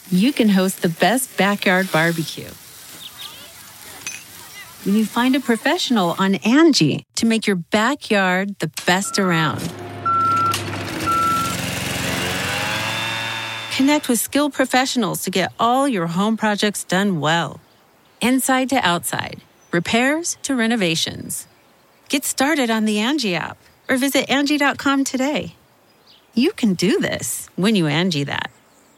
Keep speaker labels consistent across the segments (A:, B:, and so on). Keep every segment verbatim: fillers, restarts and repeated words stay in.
A: you can host the best backyard barbecue. When you find a professional on Angie to make your backyard the best around. Connect with skilled professionals to get all your home projects done well. Inside to outside, repairs to renovations. Get started on the Angie app or visit Angie dot com today. You can do this when you Angie that.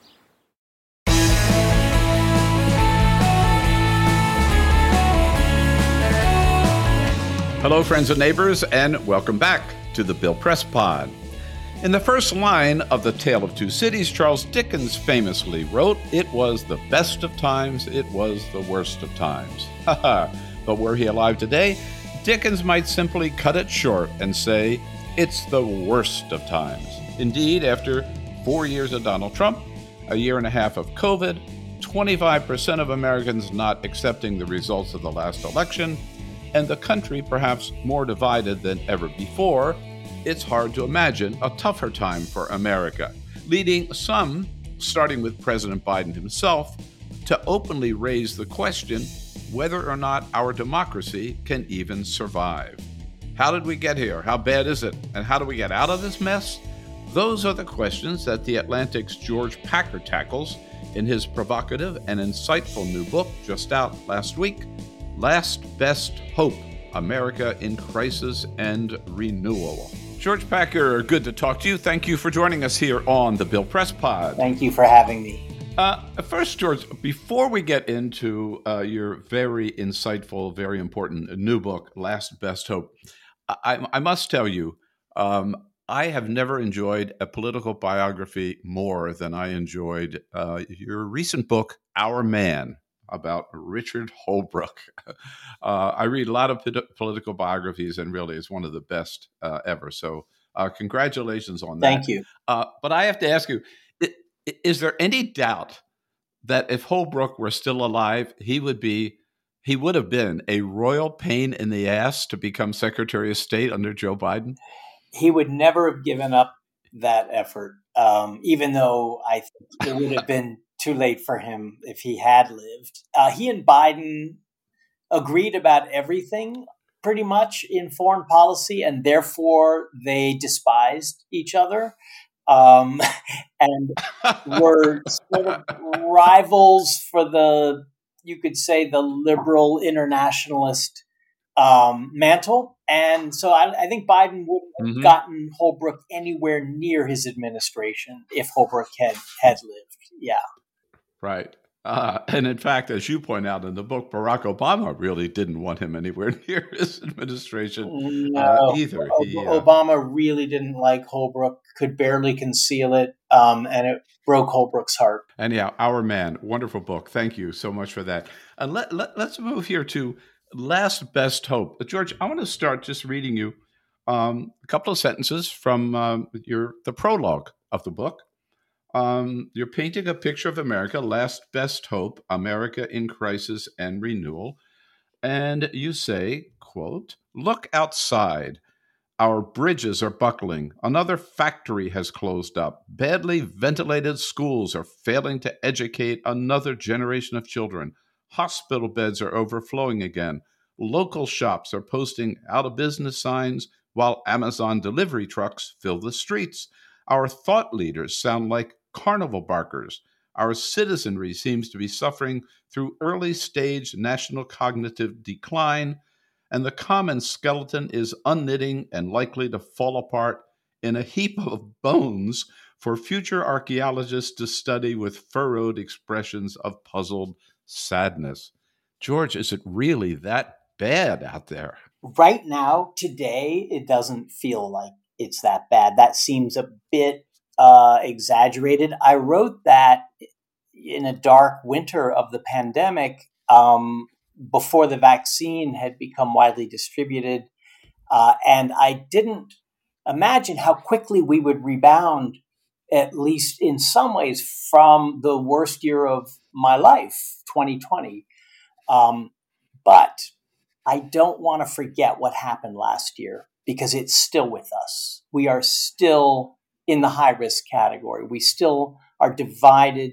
B: Hello, friends and neighbors, and welcome back to the Bill Press Pod. In the first line of The Tale of Two Cities, Charles Dickens famously wrote, "It was the best of times, it was the worst of times." Haha. But were he alive today, Dickens might simply cut it short and say, "It's the worst of times." Indeed, after four years of Donald Trump, a year and a half of COVID, twenty-five percent of Americans not accepting the results of the last election, and the country perhaps more divided than ever before, it's hard to imagine a tougher time for America, leading some, starting with President Biden himself, to openly raise the question whether or not our democracy can even survive. How did we get here? How bad is it? And how do we get out of this mess? Those are the questions that The Atlantic's George Packer tackles in his provocative and insightful new book, just out last week, Last Best Hope, America in Crisis and Renewal. George Packer, good to talk to you. Thank you for joining us here on the Bill Press Pod.
C: Thank you for having me.
B: Uh, first, George, before we get into uh, your very insightful, very important new book, Last Best Hope, I, I must tell you, um, I have never enjoyed a political biography more than I enjoyed uh, your recent book, Our Man, about Richard Holbrooke. Uh, I read a lot of p- political biographies, and really it's one of the best uh, ever. So uh, congratulations on that.
C: Thank you.
B: Uh, but I have to ask you, i- is there any doubt that if Holbrooke were still alive, he would be, he would have been a royal pain in the ass to become Secretary of State under Joe Biden?
C: He would never have given up that effort, um, even though I think it would have been too late for him if he had lived. Uh, he and Biden agreed about everything pretty much in foreign policy, and therefore they despised each other um, and were sort of rivals for the, you could say, the liberal internationalist um, mantle. And so I, I think Biden wouldn't have mm-hmm. gotten Holbrooke anywhere near his administration if Holbrooke had, had lived. Yeah.
B: Right. Uh, and in fact, as you point out in the book, Barack Obama really didn't want him anywhere near his administration
C: no,
B: uh, either.
C: He, uh, Obama really didn't like Holbrooke, could barely conceal it, um, and it broke Holbrooke's heart.
B: And yeah, Our Man, wonderful book. Thank you so much for that. And let, let, let's move here to Last Best Hope. George, I want to start just reading you um, a couple of sentences from um, your the prologue of the book. Um, you're painting a picture of America, Last Best Hope, America in Crisis and Renewal. And you say, quote, "Look outside. Our bridges are buckling. Another factory has closed up. Badly ventilated schools are failing to educate another generation of children. Hospital beds are overflowing again. Local shops are posting out-of-business signs while Amazon delivery trucks fill the streets. Our thought leaders sound like carnival barkers. Our citizenry seems to be suffering through early-stage national cognitive decline, and the common skeleton is unknitting and likely to fall apart in a heap of bones for future archaeologists to study with furrowed expressions of puzzled sadness." George, is it really that bad out there?
C: Right now, today, it doesn't feel like it's that bad. That seems a bit uh, exaggerated. I wrote that in a dark winter of the pandemic, um, before the vaccine had become widely distributed. Uh, and I didn't imagine how quickly we would rebound, at least in some ways, from the worst year of my life, twenty twenty. Um, but I don't want to forget what happened last year because it's still with us. We are still in the high risk category. We still are divided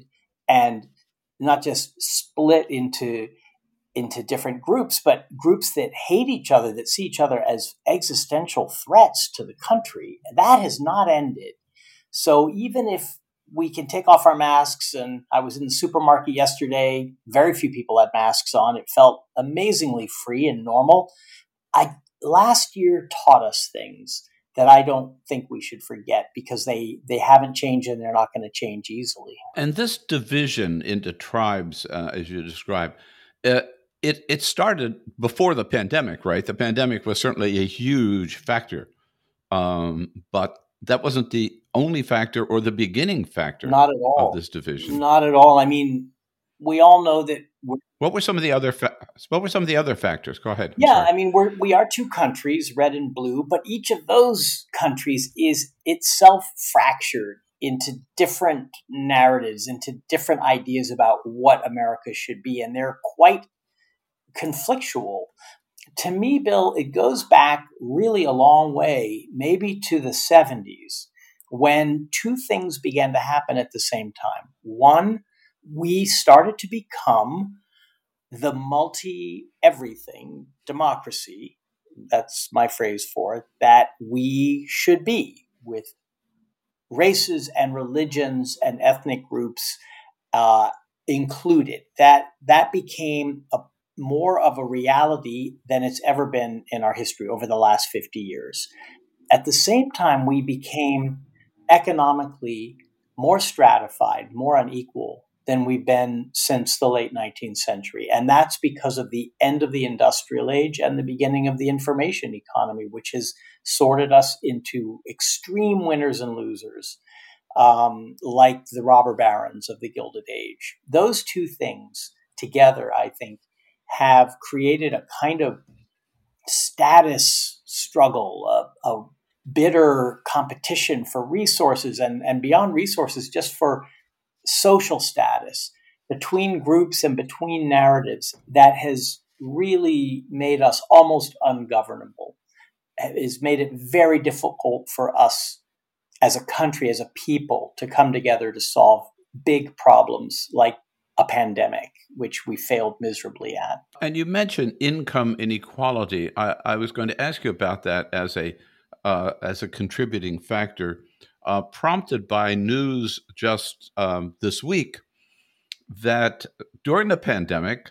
C: and not just split into into different groups, but groups that hate each other, that see each other as existential threats to the country. That has not ended. So even if we can take off our masks, and I was in the supermarket yesterday, very few people had masks on. It felt amazingly free and normal. I last year taught us things that I don't think we should forget, because they, they haven't changed and they're not going to change easily.
B: And this division into tribes, uh, as you describe, uh, it it started before the pandemic, right? The pandemic was certainly a huge factor, um, but that wasn't the only factor or the beginning factor
C: Not at all.
B: of this division.
C: Not at all. I mean, we all know that we're
B: What were some of the other fa- What were some of the other factors? Go ahead. I'm
C: Yeah,
B: sorry.
C: I mean, we're, we are two countries, red and blue, but each of those countries is itself fractured into different narratives, into different ideas about what America should be, and they're quite conflictual. To me, Bill, it goes back really a long way, maybe to the seventies, when two things began to happen at the same time. One, we started to become the multi-everything democracy, that's my phrase for it, that we should be, with races and religions and ethnic groups uh, included. That that became a, more of a reality than it's ever been in our history over the last fifty years. At the same time, we became economically more stratified, more unequal than we've been since the late nineteenth century. And that's because of the end of the industrial age and the beginning of the information economy, which has sorted us into extreme winners and losers, um, like the robber barons of the Gilded Age. Those two things together, I think, have created a kind of status struggle, a, a bitter competition for resources, and, and beyond resources, just for social status between groups and between narratives, that has really made us almost ungovernable. It has made it very difficult for us as a country, as a people, to come together to solve big problems like a pandemic, which we failed miserably at.
B: And you mentioned income inequality. I, I was going to ask you about that as a uh, as a contributing factor, uh, prompted by news just um, this week that during the pandemic,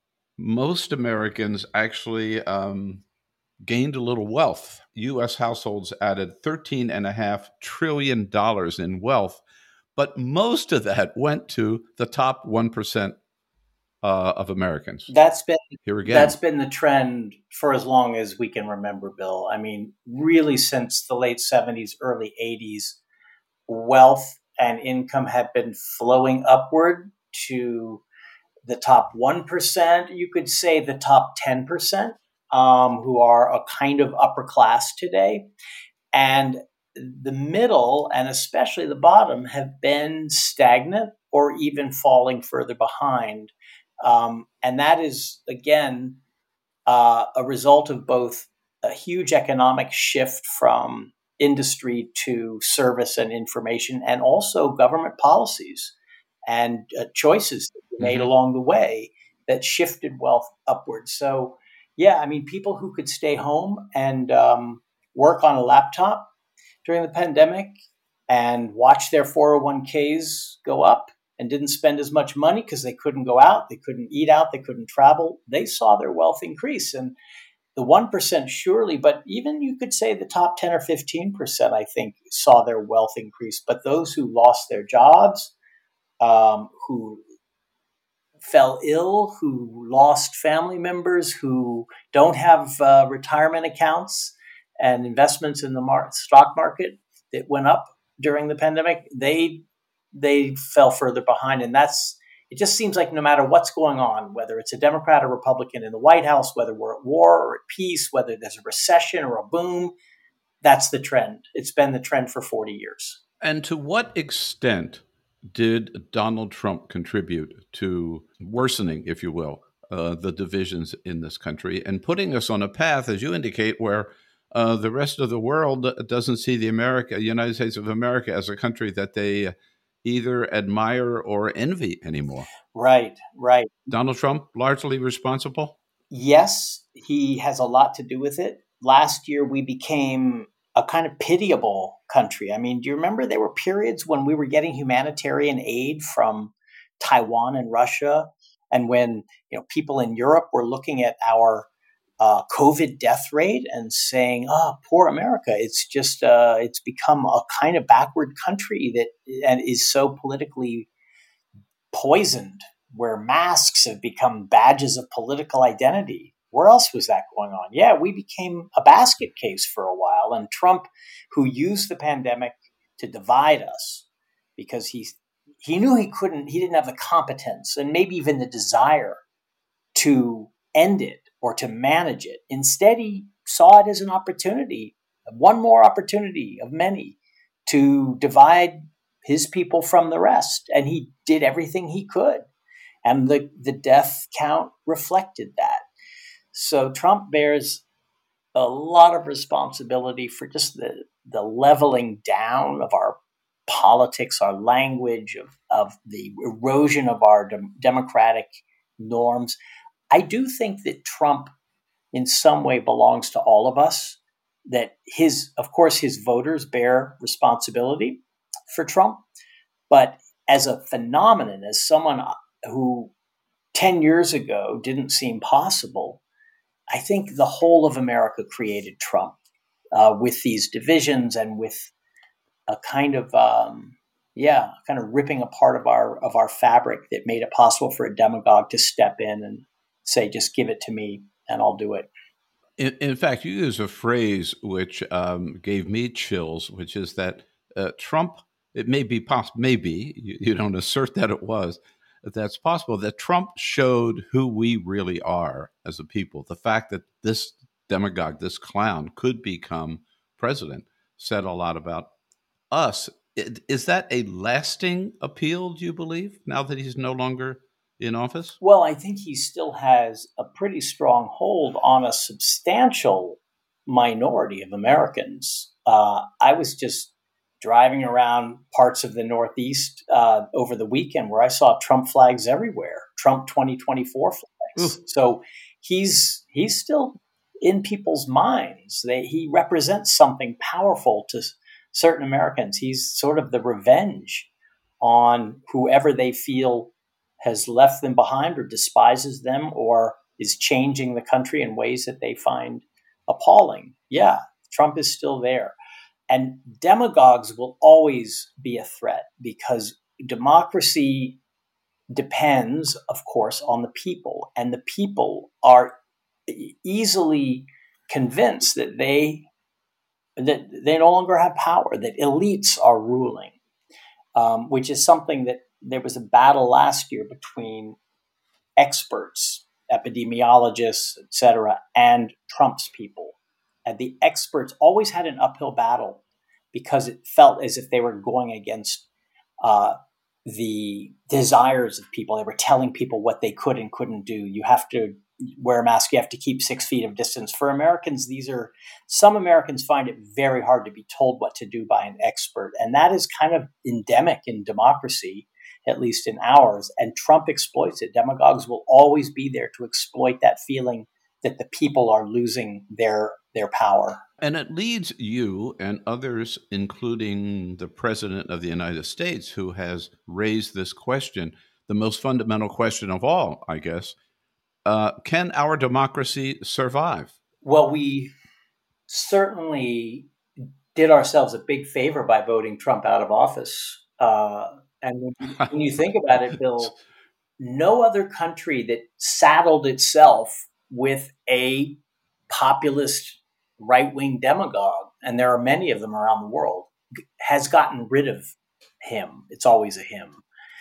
B: most Americans actually um, gained a little wealth. U S households added thirteen and a half trillion dollars in wealth, but most of that went to the top one percent uh, of Americans.
C: That's been
B: Here again.
C: That's been the trend for as long as we can remember, Bill. I mean, really since the late seventies, early eighties, wealth and income have been flowing upward to the top one percent, you could say the top ten percent, um, who are a kind of upper class today. And the middle, and especially the bottom, have been stagnant or even falling further behind. Um, and that is, again, uh, a result of both a huge economic shift from industry to service and information, and also government policies and uh, choices that were made
B: Mhm.
C: along the way that shifted wealth upwards. So, yeah, I mean, people who could stay home and um, work on a laptop during the pandemic and watch their four oh one k's go up and didn't spend as much money because they couldn't go out, they couldn't eat out, they couldn't travel, they saw their wealth increase. And the one percent surely, but even you could say the top ten or fifteen percent, I think, saw their wealth increase. But those who lost their jobs, um, who fell ill, who lost family members, who don't have uh, retirement accounts and investments in the mar- stock market that went up during the pandemic, they they fell further behind. And that's, it just seems like no matter what's going on, whether it's a Democrat or Republican in the White House, whether we're at war or at peace, whether there's a recession or a boom, that's the trend. It's been the trend for forty years.
B: And to what extent did Donald Trump contribute to worsening, if you will, uh, the divisions in this country and putting us on a path, as you indicate, where uh, the rest of the world doesn't see the America, United States of America as a country that they either admire or envy anymore.
C: Right, right.
B: Donald Trump largely responsible?
C: Yes, he has a lot to do with it. Last year, we became a kind of pitiable country. I mean, do you remember there were periods when we were getting humanitarian aid from Taiwan and Russia, and when you know people in Europe were looking at our uh, COVID death rate and saying, "Oh, poor America! It's just uh, it's become a kind of backward country that and is so politically poisoned, where masks have become badges of political identity." Where else was that going on? Yeah, we became a basket case for a while. And Trump, who used the pandemic to divide us because he, he knew he couldn't, he didn't have the competence and maybe even the desire to end it or to manage it. Instead, he saw it as an opportunity, one more opportunity of many to divide his people from the rest. And he did everything he could. And the, the death count reflected that. So Trump bears a lot of responsibility for just the, the leveling down of our politics, our language, of, of the erosion of our de- democratic norms. I do think that Trump in some way belongs to all of us, that his, of course, his voters bear responsibility for Trump, but as a phenomenon, as someone who ten years ago didn't seem possible, I think the whole of America created Trump uh, with these divisions and with a kind of, um, yeah, kind of ripping apart of our of our fabric that made it possible for a demagogue to step in and say, "Just give it to me, and I'll do it."
B: In, in fact, you use a phrase which um, gave me chills, which is that uh, Trump, it may be possible, maybe, you, you don't assert that it was, that that's possible, that Trump showed who we really are as a people. The fact that this demagogue, this clown, could become president said a lot about us. Is that a lasting appeal, do you believe, now that he's no longer in office?
C: Well, I think he still has a pretty strong hold on a substantial minority of Americans. Uh, I was just driving around parts of the Northeast uh, over the weekend where I saw Trump flags everywhere, Trump twenty twenty-four flags. Ooh. So he's he's still in people's minds. They, he represents something powerful to certain Americans. He's sort of the revenge on whoever they feel has left them behind or despises them or is changing the country in ways that they find appalling. Yeah, Trump is still there. And demagogues will always be a threat because democracy depends, of course, on the people. And the people are easily convinced that they that they no longer have power, that elites are ruling, um, which is something that there was a battle last year between experts, epidemiologists, et cetera, and Trump's people. And the experts always had an uphill battle because it felt as if they were going against uh, the desires of people. They were telling people what they could and couldn't do. You have to wear a mask. You have to keep six feet of distance. For Americans, these are, some Americans find it very hard to be told what to do by an expert. And that is kind of endemic in democracy, at least in ours. And Trump exploits it. Demagogues will always be there to exploit that feeling that the people are losing their their power.
B: And it leads you and others, including the President of the United States, who has raised this question, the most fundamental question of all, I guess. Uh, can our democracy survive?
C: Well, we certainly did ourselves a big favor by voting Trump out of office. Uh, and when you, when you think about it, Bill, no other country that saddled itself with a populist right-wing demagogue, and there are many of them around the world, has gotten rid of him. It's always a him.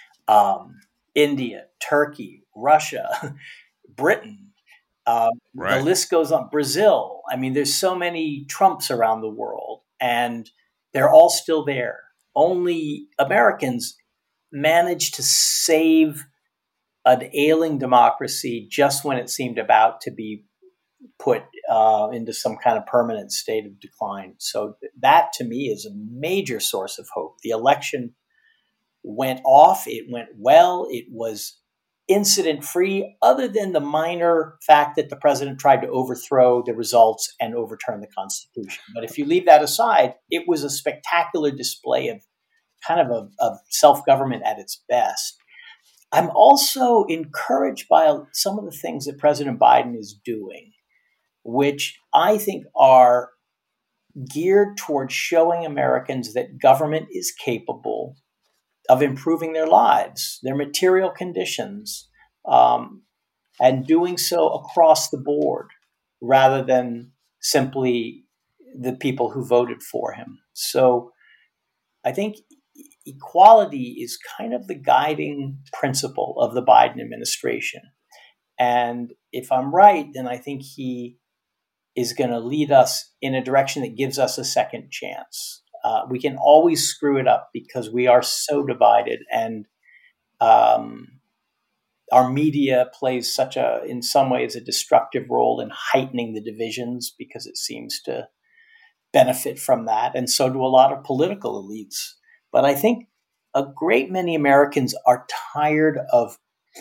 C: Um, India, Turkey, Russia, Britain, um, right. The list goes on. Brazil. I mean, there's so many Trumps around the world, and they're all still there. Only Americans managed to save an ailing democracy just when it seemed about to be put uh, into some kind of permanent state of decline. So th- that, to me, is a major source of hope. The election went off. It went well. It was incident-free, other than the minor fact that the president tried to overthrow the results and overturn the Constitution. But if you leave that aside, it was a spectacular display of kind of a, of self-government at its best. I'm also encouraged by some of the things that President Biden is doing, which I think are geared towards showing Americans that government is capable of improving their lives, their material conditions, um, and doing so across the board rather than simply the people who voted for him. So I think equality is kind of the guiding principle of the Biden administration. And if I'm right, then I think he is going to lead us in a direction that gives us a second chance. Uh, we can always screw it up because we are so divided, and um, our media plays such a, in some ways, a destructive role in heightening the divisions because it seems to benefit from that. And so do a lot of political elites. But I think a great many Americans are tired of,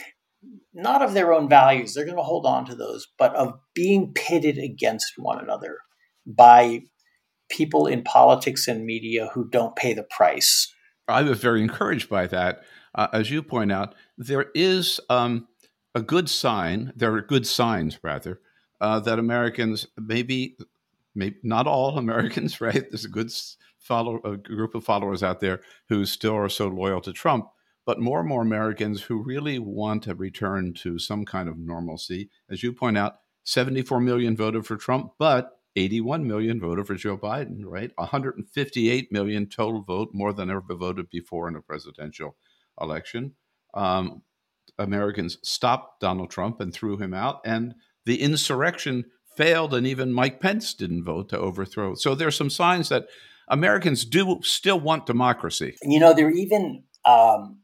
C: not of their own values, they're going to hold on to those, but of being pitted against one another by people in politics and media who don't pay the price.
B: I was very encouraged by that. Uh, as you point out, there is um, a good sign, there are good signs, rather, uh, that Americans, maybe, maybe not all Americans, right? There's a good follow, a group of followers out there who still are so loyal to Trump, but more and more Americans who really want to return to some kind of normalcy. As you point out, seventy-four million voted for Trump, but eighty-one million voted for Joe Biden, right? one hundred fifty-eight million total vote, more than ever voted before in a presidential election. Um, Americans stopped Donald Trump and threw him out, and the insurrection failed, and even Mike Pence didn't vote to overthrow. So there's some signs that Americans do still want democracy.
C: You know, there are even um,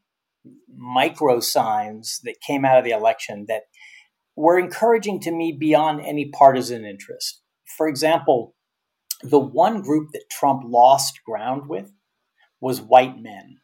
C: micro signs that came out of the election that were encouraging to me beyond any partisan interest. For example, the one group that Trump lost ground with was white men.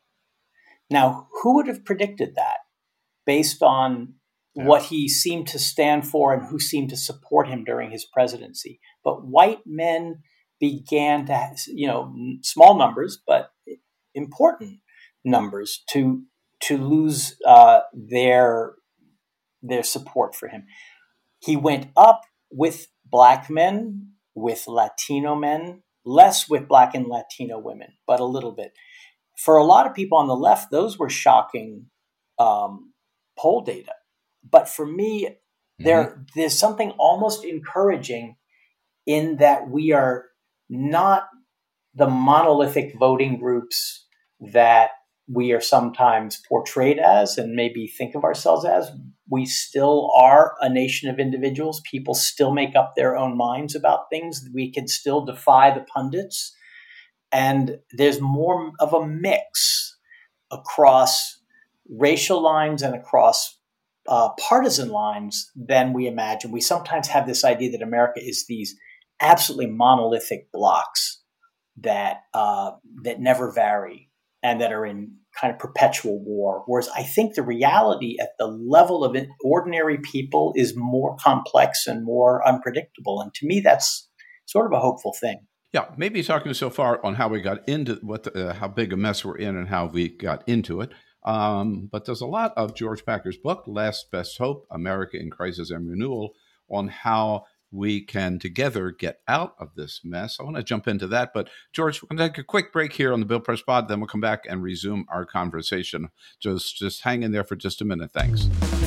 C: Now, who would have predicted that based on yeah. what he seemed to stand for and who seemed to support him during his presidency? But white men began to, you know, small numbers, but important numbers to to lose uh, their their support for him. He went up with Black men, with Latino men, less with Black and Latino women, but a little bit. For a lot of people on the left, those were shocking um, poll data. But for me, mm-hmm. there there's something almost encouraging in that we are not the monolithic voting groups that we are sometimes portrayed as and maybe think of ourselves as. We still are a nation of individuals. People still make up their own minds about things. We can still defy the pundits. And there's more of a mix across racial lines and across uh, partisan lines than we imagine. We sometimes have this idea that America is these absolutely monolithic blocks that uh, that never vary and that are in kind of perpetual war. Whereas I think the reality at the level of ordinary people is more complex and more unpredictable. And to me, that's sort of a hopeful thing.
B: Yeah, maybe talking so far on how we got into what, the, uh, how big a mess we're in and how we got into it. Um, but there's a lot of George Packer's book, Last Best Hope, America in Crisis and Renewal, on how we can together get out of this mess. I want to jump into that. But George, we're going to take a quick break here on the Bill Press Pod. Then we'll come back and resume our conversation. Just, just hang in there for just a minute. Thanks.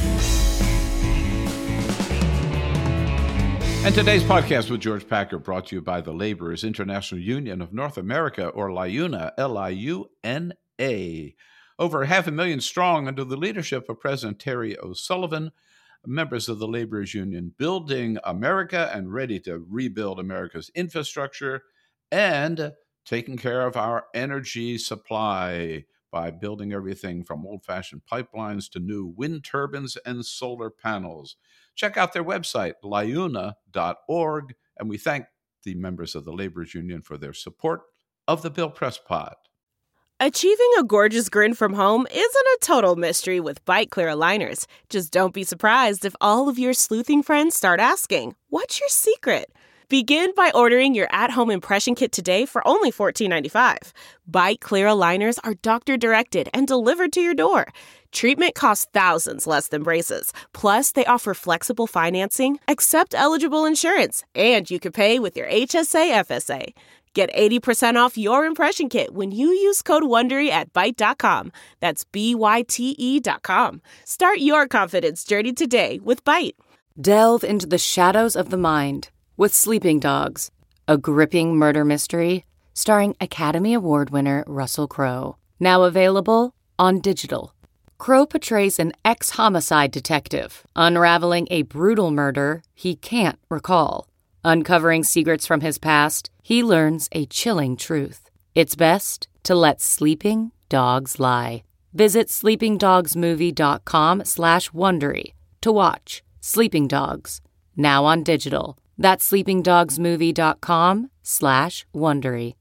B: And today's podcast with George Packer brought to you by the Laborers International Union of North America, or LIUNA, L I U N A. Over half a million strong under the leadership of President Terry O'Sullivan, members of the Laborers Union building America and ready to rebuild America's infrastructure and taking care of our energy supply by building everything from old-fashioned pipelines to new wind turbines and solar panels. Check out their website, liuna dot org, and we thank the members of the Laborers Union for their support of the Bill Press Pod.
D: Achieving a gorgeous grin from home isn't a total mystery with Byte Clear aligners. Just don't be surprised if all of your sleuthing friends start asking, "What's your secret?" Begin by ordering your at-home impression kit today for only fourteen ninety-five. Byte Clear aligners are doctor-directed and delivered to your door. Treatment costs thousands less than braces. Plus, they offer flexible financing, accept eligible insurance, and you can pay with your H S A F S A. Get eighty percent off your impression kit when you use code WONDERY at Byte dot com. That's B Y T E dot com. Start your confidence journey today with Byte.
E: Delve into the shadows of the mind with Sleeping Dogs, a gripping murder mystery starring Academy Award winner Russell Crowe. Now available on digital. Crowe portrays an ex-homicide detective unraveling a brutal murder he can't recall. Uncovering secrets from his past, he learns a chilling truth. It's best to let sleeping dogs lie. Visit sleepingdogsmovie.com slash Wondery to watch Sleeping Dogs, now on digital. That's sleepingdogsmovie.com slash Wondery.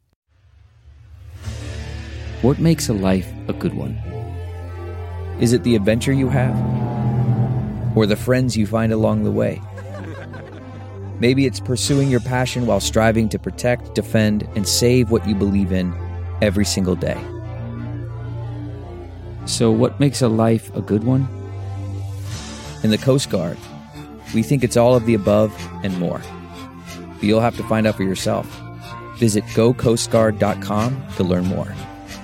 F: What makes a life a good one? Is it the adventure you have? Or the friends you find along the way? Maybe it's pursuing your passion while striving to protect, defend, and save what you believe in every single day. So what makes a life a good one? In the Coast Guard, we think it's all of the above and more. But you'll have to find out for yourself. Visit go coast guard dot com to learn more.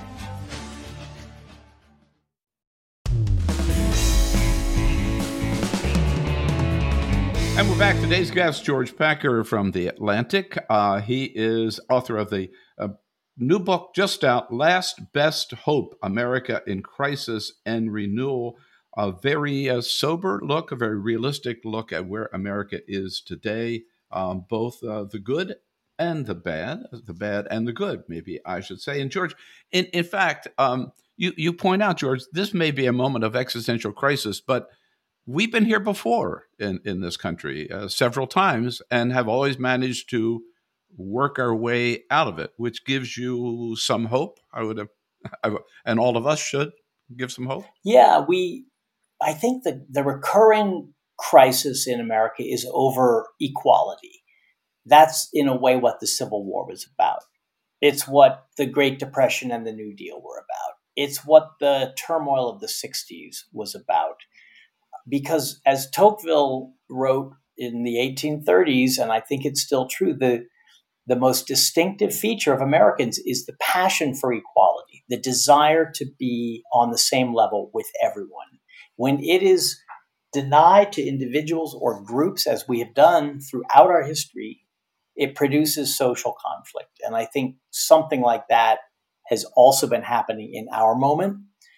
B: And we're back. Today's guest, George Packer from The Atlantic. Uh, he is author of the uh, new book just out, Last Best Hope, America in Crisis and Renewal. A very uh, sober look, a very realistic look at where America is today, um, both uh, the good and the bad, the bad and the good, maybe I should say. And George, in, in fact, um, you, you point out, George, this may be a moment of existential crisis, but we've been here before in, in this country uh, several times and have always managed to work our way out of it, which gives you some hope. I would have, I, and all of us should give some hope.
C: Yeah, we, I think that the recurring crisis in America is over equality. That's in a way what the Civil War was about. It's what the Great Depression and the New Deal were about. It's what the turmoil of the sixties was about. Because as Tocqueville wrote in the eighteen thirties, and I think it's still true, the, the most distinctive feature of Americans is the passion for equality, the desire to be on the same level with everyone. When it is denied to individuals or groups, as we have done throughout our history, it produces social conflict. And I think something like that has also been happening in our moment.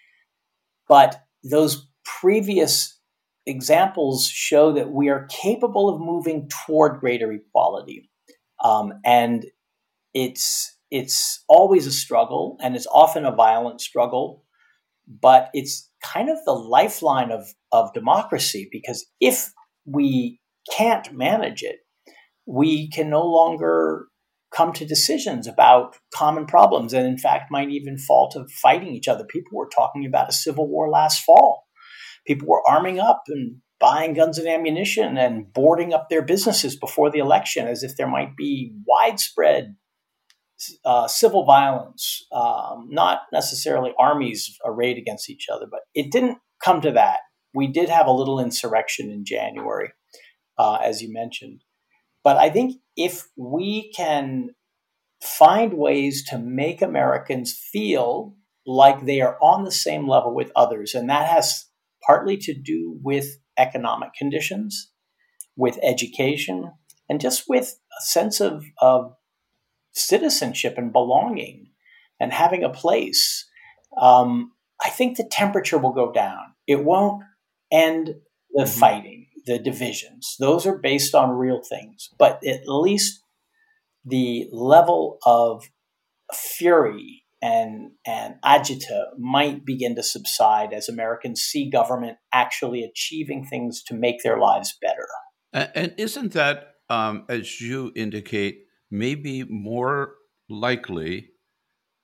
C: But those previous examples show that we are capable of moving toward greater equality. Um, and it's it's always a struggle, and it's often a violent struggle, but it's kind of the lifeline of, of democracy, because if we can't manage it, we can no longer come to decisions about common problems, and in fact might even fall to fighting each other. People were talking about a civil war last fall. People were arming up and buying guns and ammunition and boarding up their businesses before the election as if there might be widespread uh, civil violence, um, not necessarily armies arrayed against each other, but it didn't come to that. We did have a little insurrection in January, uh, as you mentioned. But I think if we can find ways to make Americans feel like they are on the same level with others, and that has partly to do with economic conditions, with education, and just with a sense of, of citizenship and belonging and having a place, um, I think the temperature will go down. It won't end the mm-hmm. fighting, the divisions. Those are based on real things. But at least the level of fury and, and agita might begin to subside as Americans see government actually achieving things to make their lives better.
B: And, and isn't that, um, as you indicate, maybe more likely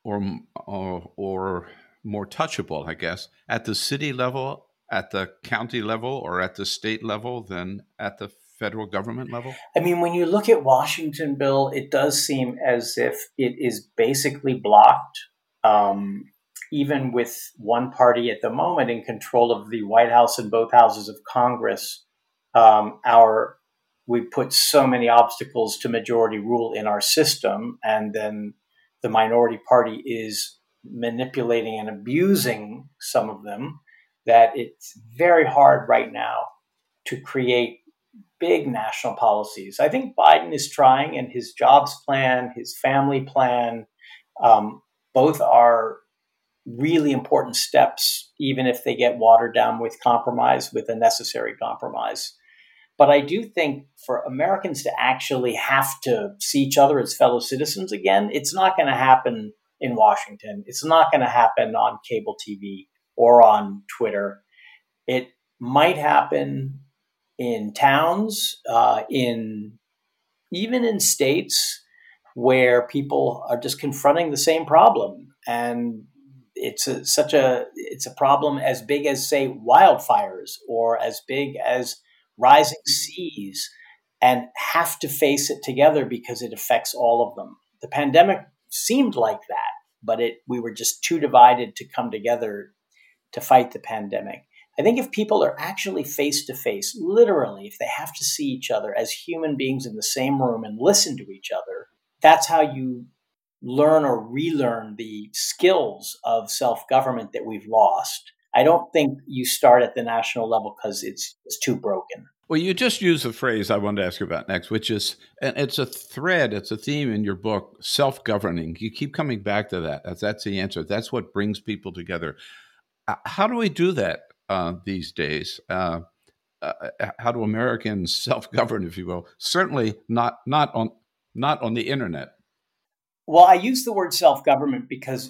B: or or, or more touchable, I guess, at the city level, at the county level, or at the state level than at the federal government level?
C: I mean, when you look at Washington, Bill, it does seem as if it is basically blocked, um, even with one party at the moment in control of the White House and both houses of Congress. Um, our we put so many obstacles to majority rule in our system, and then the minority party is manipulating and abusing some of them, that it's very hard right now to create big national policies. I think Biden is trying, and his jobs plan, his family plan, um, both are really important steps, even if they get watered down with compromise, with a necessary compromise. But I do think for Americans to actually have to see each other as fellow citizens again, it's not going to happen in Washington. It's not going to happen on cable T V or on Twitter. It might happen in towns, uh, in even in states where people are just confronting the same problem, and it's a, such a it's a problem as big as, say, wildfires, or as big as rising seas, and have to face it together because it affects all of them. The pandemic seemed like that, but it we were just too divided to come together to fight the pandemic. I think if people are actually face-to-face, literally, if they have to see each other as human beings in the same room and listen to each other, that's how you learn or relearn the skills of self-government that we've lost. I don't think you start at the national level because it's, it's too broken.
B: Well, you just used a phrase I wanted to ask you about next, which is, and it's a thread, it's a theme in your book, self-governing. You keep coming back to that. That's, that's the answer. That's what brings people together. How do we do that uh, these days? Uh, uh, how do Americans self-govern, if you will? Certainly not not on not on the internet.
C: Well, I use the word self-government because,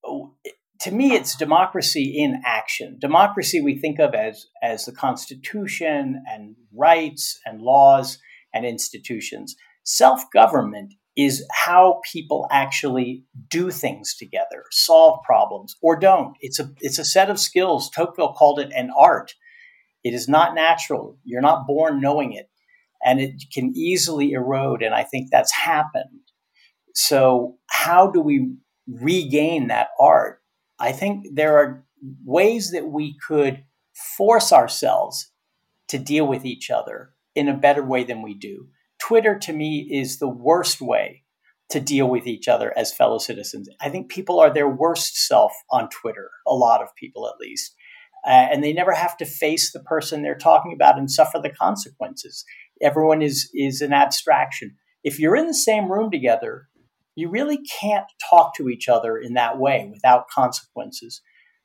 C: to me, it's democracy in action. Democracy we think of as, as the Constitution and rights and laws and institutions. Self-government is how people actually do things together, solve problems, or don't. It's a it's a set of skills. Tocqueville called it an art. It is not natural. You're not born knowing it, and it can easily erode, and I think that's happened. So how do we regain that art? I think there are ways that we could force ourselves to deal with each other in a better way than we do. Twitter, to me, is the worst way to deal with each other as fellow citizens. I think people are their worst self on Twitter, a lot of people at least, uh, and they never have to face the person they're talking about and suffer the consequences. Everyone is is an abstraction. If you're in the same room together, you really can't talk to each other in that way without consequences.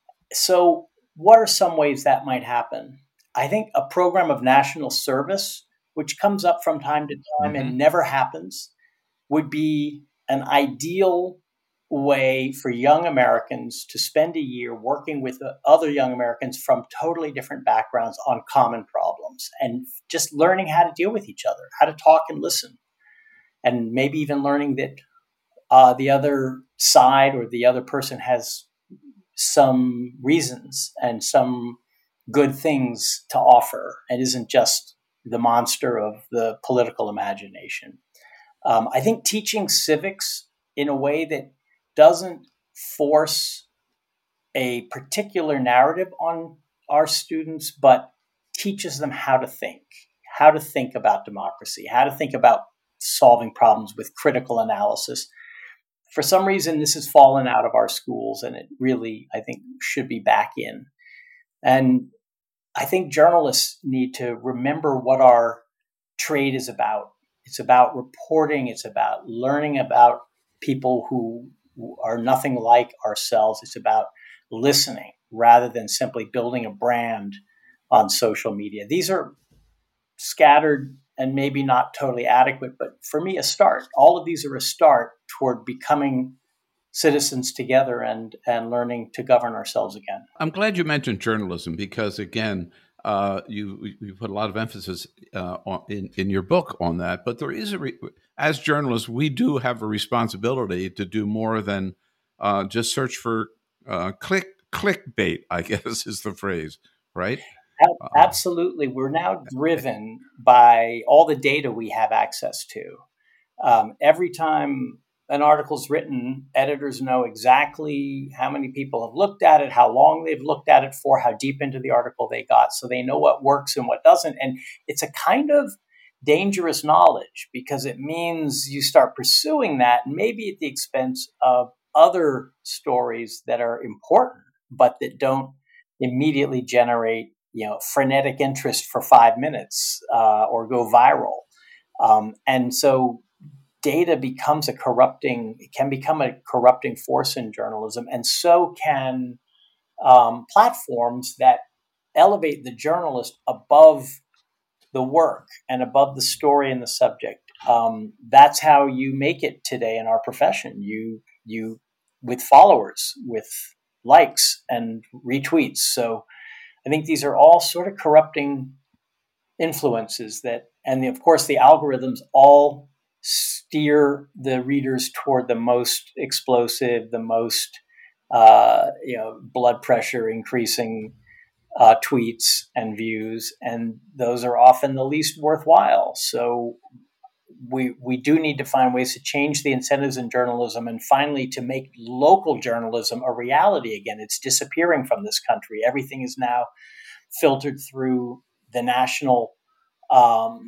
C: So what are some ways that might happen? I think a program of national service, which comes up from time to time mm-hmm. and never happens, would be an ideal way for young Americans to spend a year working with other young Americans from totally different backgrounds on common problems, and just learning how to deal with each other, how to talk and listen, and maybe even learning that uh, the other side or the other person has some reasons and some good things to offer and isn't just the monster of the political imagination. Um, I think teaching civics in a way that doesn't force a particular narrative on our students, but teaches them how to think, how to think about democracy, how to think about solving problems with critical analysis. For some reason, this has fallen out of our schools, and it really, I think, should be back in. And I think journalists need to remember what our trade is about. It's about reporting. It's about learning about people who are nothing like ourselves. It's about listening rather than simply building a brand on social media. These are scattered and maybe not totally adequate, but for me, a start. All of these are a start toward becoming citizens together and, and learning to govern ourselves again.
B: I'm glad you mentioned journalism because, again, uh, you you put a lot of emphasis uh, on, in, in your book on that. But there is a re- as journalists, we do have a responsibility to do more than Uh, just search for uh, click clickbait, I guess is the phrase, right?
C: Absolutely. We're now driven by all the data we have access to. Um, every time an article's written, editors know exactly how many people have looked at it, how long they've looked at it for, how deep into the article they got. So they know what works and what doesn't. And it's a kind of dangerous knowledge because it means you start pursuing that, maybe at the expense of other stories that are important, but that don't immediately generate, you know, frenetic interest for five minutes uh, or go viral. Um, and so data becomes a corrupting, it can become a corrupting force in journalism. And so can um, platforms that elevate the journalist above the work and above the story and the subject. Um, that's how you make it today in our profession. You, you, with followers, with likes and retweets. So I think these are all sort of corrupting influences that, and of course the algorithms all steer the readers toward the most explosive, the most, uh, you know, blood pressure increasing uh, tweets and views, and those are often the least worthwhile. So we we do need to find ways to change the incentives in journalism, and finally to make local journalism a reality again. It's disappearing from this country. Everything is now filtered through the national um,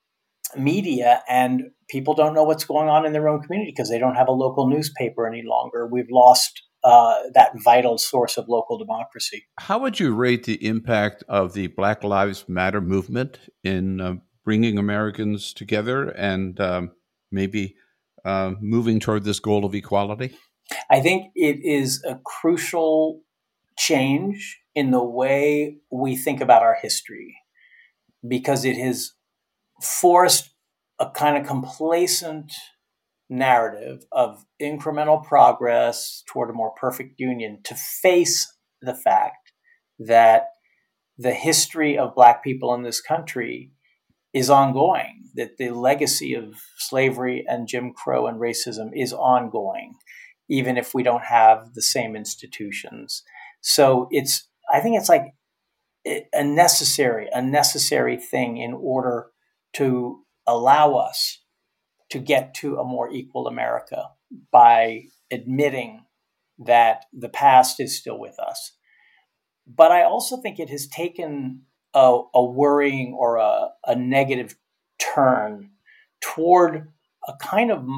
C: media, and people don't know what's going on in their own community because they don't have a local newspaper any longer. We've lost uh, that vital source of local democracy.
B: How would you rate the impact of the Black Lives Matter movement in uh, bringing Americans together and um, maybe uh, moving toward this goal of equality?
C: I think it is a crucial change in the way we think about our history, because it has forced a kind of complacent narrative of incremental progress toward a more perfect union to face the fact that the history of Black people in this country is ongoing, that the legacy of slavery and Jim Crow and racism is ongoing, even if we don't have the same institutions. So it's, I think it's like a necessary, a necessary thing in order to allow us to get to a more equal America by admitting that the past is still with us. But I also think it has taken a, a worrying or a, a negative turn toward a kind of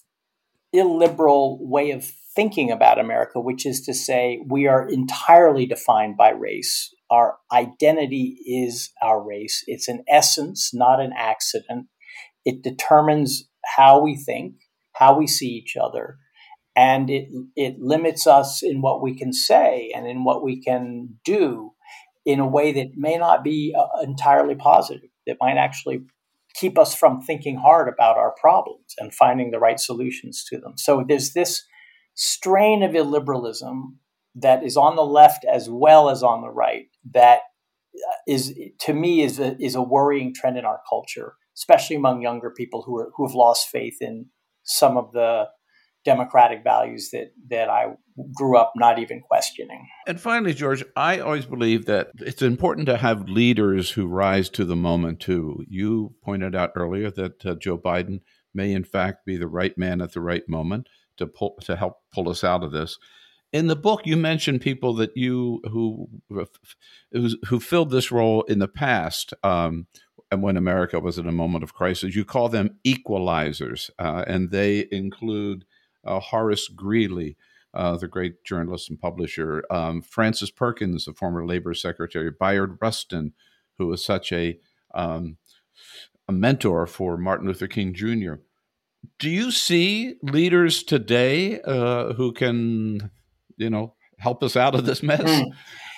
C: illiberal way of thinking about America, which is to say we are entirely defined by race. Our identity is our race. It's an essence, not an accident. It determines how we think, how we see each other, and it it limits us in what we can say and in what we can do in a way that may not be uh, entirely positive, that might actually keep us from thinking hard about our problems and finding the right solutions to them. So there's this strain of illiberalism that is on the left as well as on the right that is, to me, is a, is a worrying trend in our culture, especially among younger people who are who have lost faith in some of the democratic values that that I grew up not even questioning.
B: And finally, George, I always believe that it's important to have leaders who rise to the moment, too. You pointed out earlier that uh, Joe Biden may, in fact, be the right man at the right moment to pull, to help pull us out of this. In the book, you mentioned people that you who who, who filled this role in the past, um, and when America was in a moment of crisis. You call them equalizers, uh, and they include uh, Horace Greeley, uh, the great journalist and publisher, um, Francis Perkins, the former Labor Secretary, Bayard Rustin, who was such a um, a mentor for Martin Luther King Junior Do you see leaders today uh, who can, you know, help us out of this mess?
C: Mm.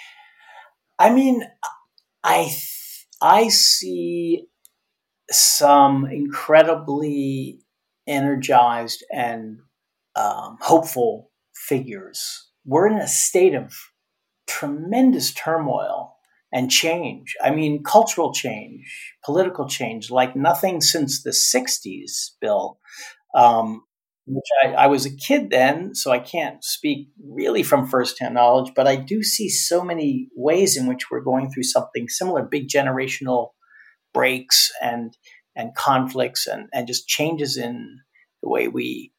C: I mean, I I see some incredibly energized and um, hopeful figures. We're in a state of tremendous turmoil and change. I mean, cultural change, political change, like nothing since the sixties, Bill. Um, which I, I was a kid then, so I can't speak really from firsthand knowledge, but I do see so many ways in which we're going through something similar, big generational breaks and and conflicts and, and just changes in the way we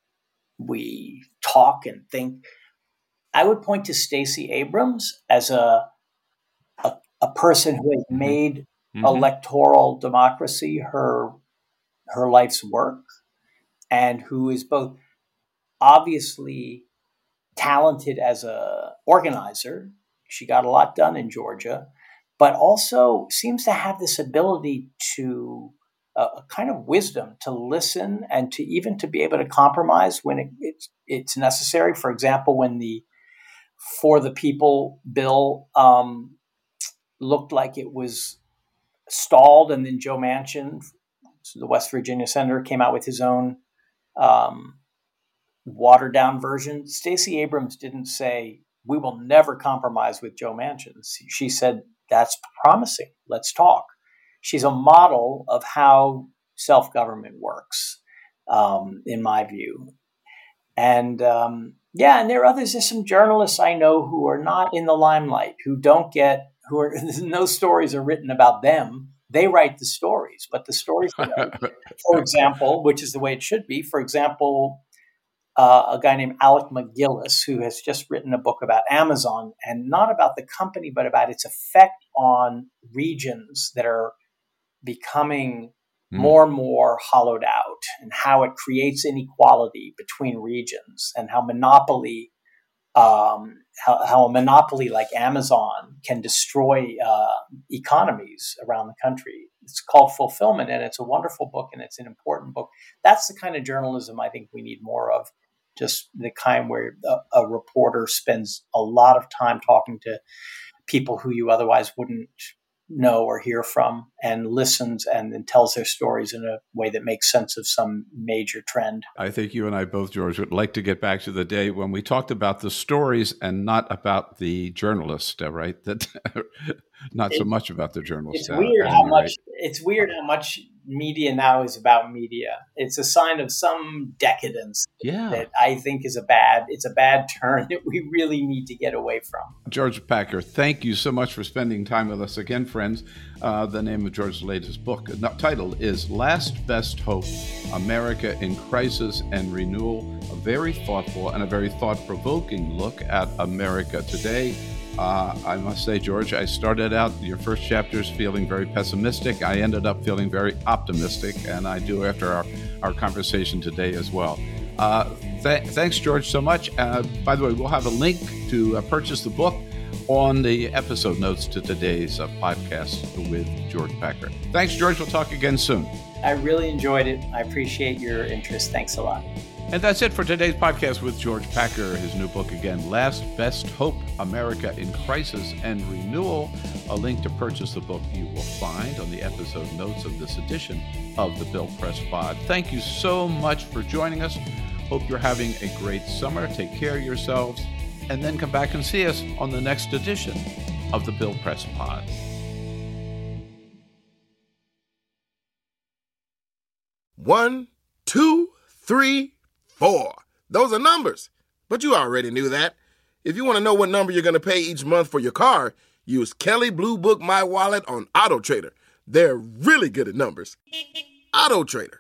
C: we talk and think. I would point to Stacey Abrams as a a, a person who has made mm-hmm. electoral democracy her her life's work, and who is both obviously talented as a organizer. She got a lot done in Georgia, but also seems to have this ability to uh, a kind of wisdom to listen and to even to be able to compromise when it, it's, it's necessary. For example, when the For the People bill um, looked like it was stalled, and then Joe Manchin, the West Virginia senator, came out with his own um, watered down version. Stacey Abrams didn't say, we will never compromise with Joe Manchin. She said, that's promising. Let's talk. She's a model of how self-government works, um, in my view. And um, yeah, and there are others. There's some journalists I know who are not in the limelight, who don't get, who are, no stories are written about them. They write the stories, but the stories, for example, which is the way it should be. For example, uh, a guy named Alec McGillis, who has just written a book about Amazon, and not about the company, but about its effect on regions that are becoming mm. more and more hollowed out, and how it creates inequality between regions, and how monopoly, um, how, how a monopoly like Amazon can destroy uh, economies around the country. It's called Fulfillment, and it's a wonderful book, and it's an important book. That's the kind of journalism I think we need more of, just the kind where a, a reporter spends a lot of time talking to people who you otherwise wouldn't know or hear from, and listens and then tells their stories in a way that makes sense of some major trend.
B: I think you and I both, George, would like to get back to the day when we talked about the stories and not about the journalist, uh, right? That not it, so much about the journalist.
C: It's weird uh, how much right. it's weird how much media now is about media. It's a sign of some decadence yeah. that I think is a bad, it's a bad turn that we really need to get away from.
B: George Packer, thank you so much for spending time with us again, friends. Uh, the name of George's latest book, the title is Last Best Hope, America in Crisis and Renewal, a very thoughtful and a very thought-provoking look at America today. Uh, I must say, George, I started out your first chapters feeling very pessimistic. I ended up feeling very optimistic, and I do after our, our conversation today as well. Uh, th- thanks, George, so much. Uh, by the way, we'll have a link to uh, purchase the book on the episode notes to today's uh, podcast with George Packer. Thanks, George. We'll talk again soon.
C: I really enjoyed it. I appreciate your interest. Thanks a lot.
B: And that's it for today's podcast with George Packer. His new book again, Last Best Hope, America in Crisis and Renewal. A link to purchase the book you will find on the episode notes of this edition of the Bill Press Pod. Thank you so much for joining us. Hope you're having a great summer. Take care of yourselves. And then come back and see us on the next edition of the Bill Press Pod.
G: One, two, three, four. Those are numbers, but you already knew that. If you want to know what number you're going to pay each month for your car, use Kelley Blue Book My Wallet on AutoTrader. They're really good at numbers. AutoTrader.